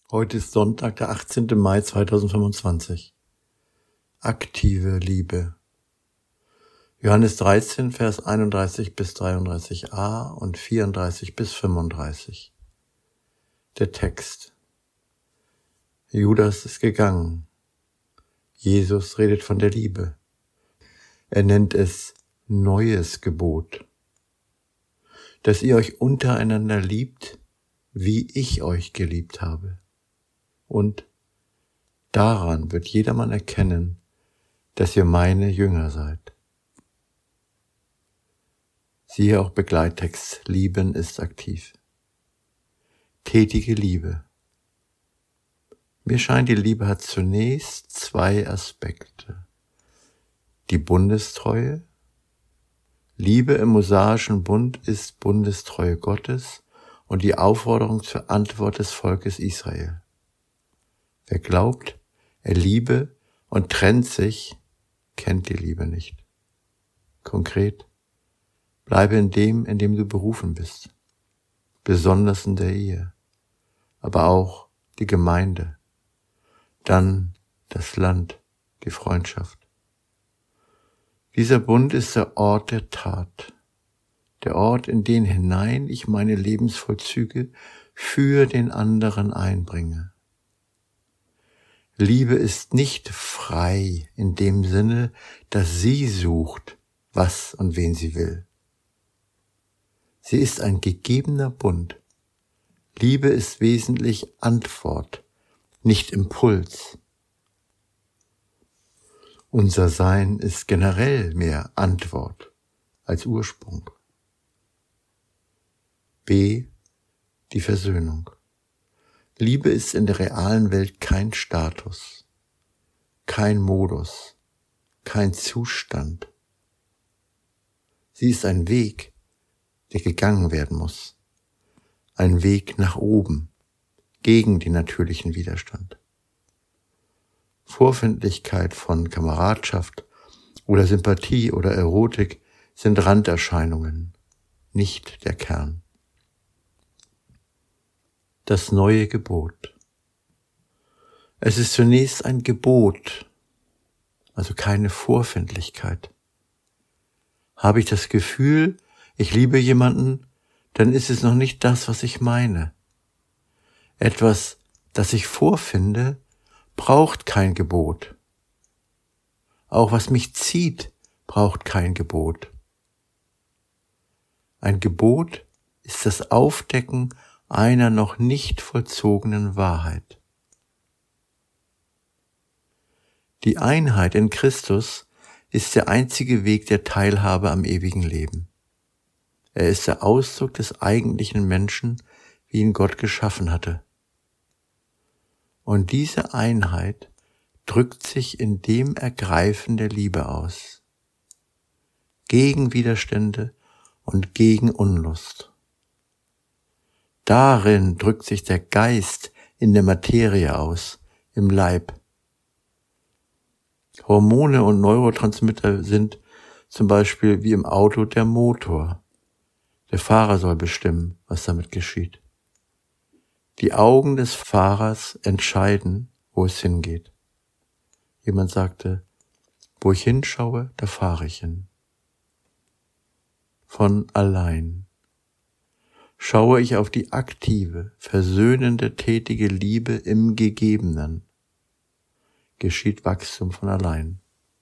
Heute ist Sonntag, der 18. Mai 2025. Aktive Liebe. Johannes 13, Vers 31 bis 33a und 34 bis 35. Der Text. Judas ist gegangen. Jesus redet von der Liebe. Er nennt es neues Gebot. Dass ihr euch untereinander liebt, wie ich euch geliebt habe. Und daran wird jedermann erkennen, dass ihr meine Jünger seid. Siehe auch Begleittext, Lieben ist aktiv. Tätige Liebe. Mir scheint, die Liebe hat zunächst zwei Aspekte. Die Bundestreue. Liebe im mosaischen Bund ist Bundestreue Gottes und die Aufforderung zur Antwort des Volkes Israel. Wer glaubt, er liebe und trennt sich, kennt die Liebe nicht. Konkret, bleibe in dem du berufen bist, besonders in der Ehe, aber auch die Gemeinde, dann das Land, die Freundschaft. Dieser Bund ist der Ort der Tat, der Ort, in den hinein ich meine Lebensvollzüge für den anderen einbringe. Liebe ist nicht frei in dem Sinne, dass sie sucht, was und wen sie will. Sie ist ein gegebener Bund. Liebe ist wesentlich Antwort, nicht Impuls. Unser Sein ist generell mehr Antwort als Ursprung. B. Die Versöhnung. Liebe ist in der realen Welt kein Status, kein Modus, kein Zustand. Sie ist ein Weg, der gegangen werden muss. Ein Weg nach oben, gegen den natürlichen Widerstand. Vorfindlichkeit von Kameradschaft oder Sympathie oder Erotik sind Randerscheinungen, nicht der Kern. Das neue Gebot. Es ist zunächst ein Gebot, also keine Vorfindlichkeit. Habe ich das Gefühl, ich liebe jemanden, dann ist es noch nicht das, was ich meine. Etwas, das ich vorfinde, braucht kein Gebot. Auch was mich zieht, braucht kein Gebot. Ein Gebot ist das Aufdecken einer noch nicht vollzogenen Wahrheit. Die Einheit in Christus ist der einzige Weg der Teilhabe am ewigen Leben. Er ist der Ausdruck des eigentlichen Menschen, wie ihn Gott geschaffen hatte. Und diese Einheit drückt sich in dem Ergreifen der Liebe aus. Gegen Widerstände und gegen Unlust. Darin drückt sich der Geist in der Materie aus, im Leib. Hormone und Neurotransmitter sind zum Beispiel wie im Auto der Motor. Der Fahrer soll bestimmen, was damit geschieht. Die Augen des Fahrers entscheiden, wo es hingeht. Jemand sagte, wo ich hinschaue, da fahre ich hin. Von allein. Schaue ich auf die aktive, versöhnende, tätige Liebe im Gegebenen, geschieht Wachstum von allein.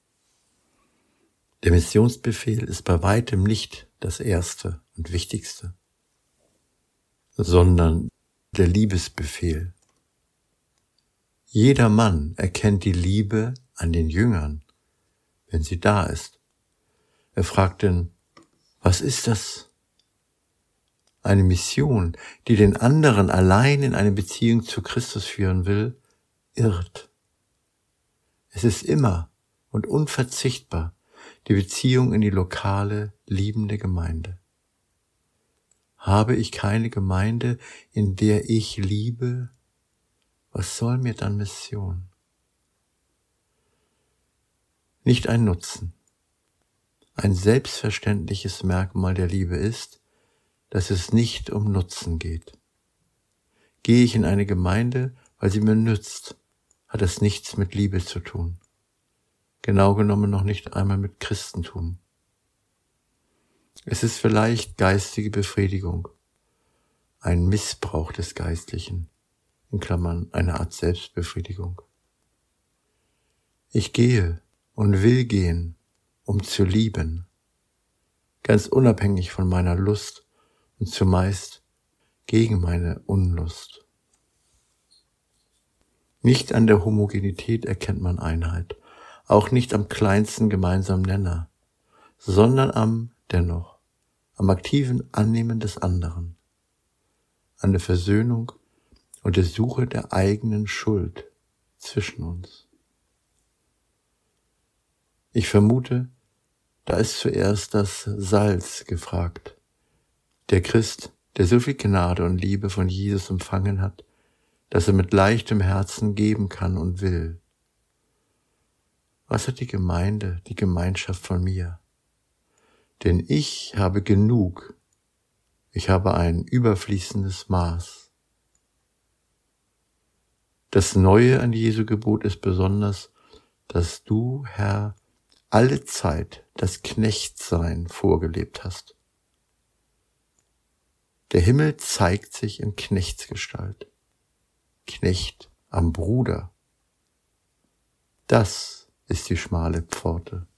Der Missionsbefehl ist bei weitem nicht das Erste und Wichtigste, sondern der Liebesbefehl. Jeder Mann erkennt die Liebe an den Jüngern, wenn sie da ist. Er fragt denn, was ist das? Eine Mission, die den anderen allein in eine Beziehung zu Christus führen will, irrt. Es ist immer und unverzichtbar die Beziehung in die lokale, liebende Gemeinde. Habe ich keine Gemeinde, in der ich liebe, was soll mir dann Mission? Nicht ein Nutzen. Ein selbstverständliches Merkmal der Liebe ist, dass es nicht um Nutzen geht. Gehe ich in eine Gemeinde, weil sie mir nützt, hat es nichts mit Liebe zu tun. Genau genommen noch nicht einmal mit Christentum. Es ist vielleicht geistige Befriedigung, ein Missbrauch des Geistlichen, in Klammern eine Art Selbstbefriedigung. Ich gehe und will gehen, um zu lieben, ganz unabhängig von meiner Lust und zumeist gegen meine Unlust. Nicht an der Homogenität erkennt man Einheit, auch nicht am kleinsten gemeinsamen Nenner, sondern am aktiven Annehmen des anderen, an der Versöhnung und der Suche der eigenen Schuld zwischen uns. Ich vermute, da ist zuerst das Salz gefragt. Der Christ, der so viel Gnade und Liebe von Jesus empfangen hat, dass er mit leichtem Herzen geben kann und will. Was hat die Gemeinde, die Gemeinschaft von mir? Denn ich habe genug, ich habe ein überfließendes Maß. Das Neue an Jesu Gebot ist besonders, dass du, Herr, alle Zeit das Knechtsein vorgelebt hast. Der Himmel zeigt sich in Knechtsgestalt. Knecht am Bruder. Das ist die schmale Pforte.